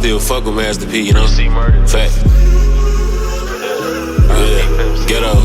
still fuck with Master P, you know? Fact. Yeah, ghetto.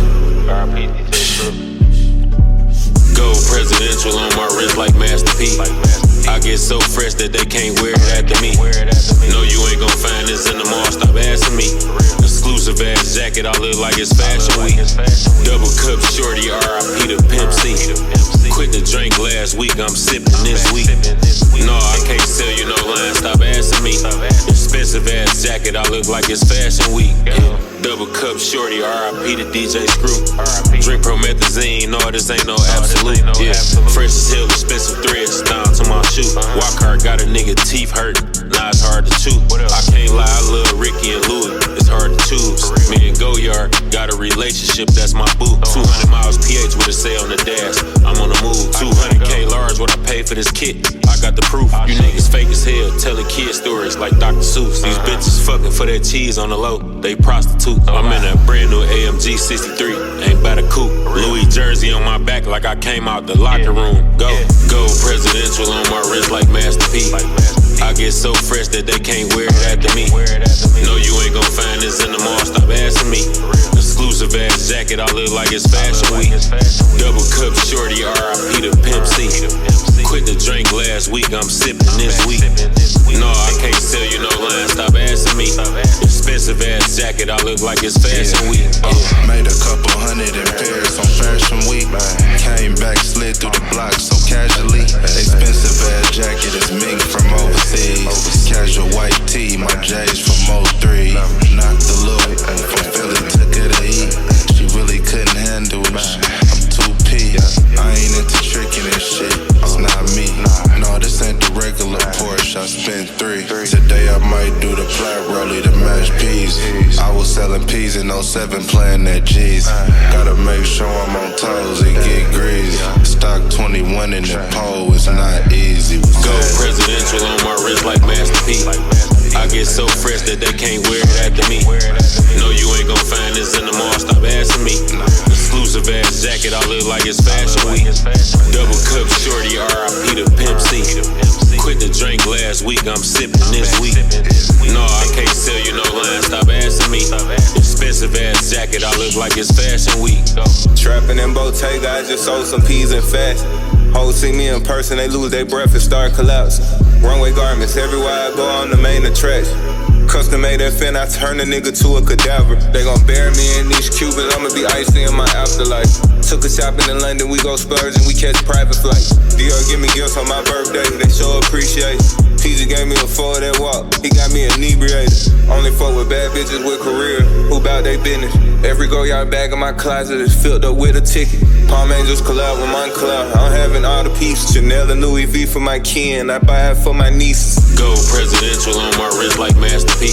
Gold presidential on my wrist like Master P. I get so fresh that they can't wear it after me. No, you ain't gon' find this in the mall, stop asking me. Exclusive ass jacket, I look like it's fashion week. Double cup shorty, R.I.P. to Pimp C. Quit the drink last week, I'm sipping this week. No, I can't sell you no line, stop asking me. Expensive ass jacket, I look like it's fashion week. Double cup shorty, R.I.P. to DJ Screw. Drink promethazine, no, this ain't no absolute. Yeah, fresh as hell, expensive threads down to my shoe. Walk hard, got a nigga teeth hurt, now it's hard to chew. I can't lie, I love Ricky and Louis, it's hard to choose. Me and Goyard got a relationship, that's my boo. 200 miles PH with a say on the dash, I'm on the move. 200K large, what I pay for this kit, I got the proof. You niggas fake as hell, telling kid stories like Dr. Seuss. These bitches fucking for that cheese on the low, they prostitute. I'm in a brand new AMG 63, ain't by the coupe. Louis jersey on my back like I came out the locker room. Gold presidential on my wrist like Master P. I get so fresh that they can't wear it after me. No, you ain't gon' find this in the mall, stop asking me. Exclusive ass jacket, I look like it's fashion week. Double cup shorty, R.I.P. to Pimp C. Quit the drink last week, I'm sipping this week. No, I can't sell you no line, stop asking me. Expensive ass jacket, I look like it's fashion week. Made a couple hundred in Paris on fashion week. Came back, slid through the block so casually. Expensive ass jacket is mink from overseas. Casual white tee, my J's from 03. Knocked the loop, from Philly took her to eat. She really couldn't handle it. I'm 2P, I ain't into tricking and shit. It's not me. No, this ain't the regular Porsche, I spent 3. Today I might do the flat rollie to match peas. I was selling peas in 07 playing that G's. Gotta make sure I'm on toes and get greasy. Stock 21 in the pole, it's not easy. Gold presidential on my wrist like Master P. I get so fresh that they can't wear it after me. No, you ain't gon' find this in the mall, stop asking me. Exclusive ass jacket, I look like it's fashion week. Double cup shorty, R.I.P. to Pimp C. Quit the drink last week, I'm sipping this week. No, I can't sell you no line, stop asking me. Expensive ass jacket, I look like it's fashion week. Trapping in Bottega, I just sold some peas and fast. Hoes see me in person, they lose their breath and start collapsing. Runway garments, everywhere I go on the main attraction. Custom made and fin, I turn a nigga to a cadaver. They gon' bury me in these Cubans, I'ma be icy in my afterlife. Took a shopping in London, we go splurge and we catch private flights. Dior give me gifts on my birthday, they show appreciation. PG gave me a forward that walk, he got me inebriated. Only fuck with bad bitches with career, who bout they business. Every Goyard bag in my closet is filled up with a ticket. Palm Angels collab with Moncler, I'm having all the pieces. Chanel and Louis V for my kin, I buy it for my nieces. Gold presidential on my wrist like Master P.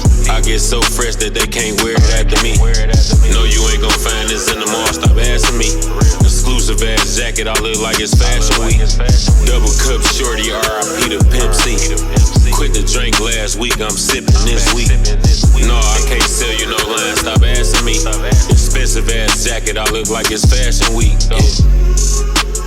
I get so fresh that they can't wear it after me. No, you ain't gon' find this in the mall, stop asking me. Exclusive ass jacket, I look like it's fashion week. Double cup shorty, R.I.P. to Pimp C. Quit the drink last week, I'm sipping this week. No, I can't sell you no line, stop asking me. Expensive ass jacket, I look like it's fashion week.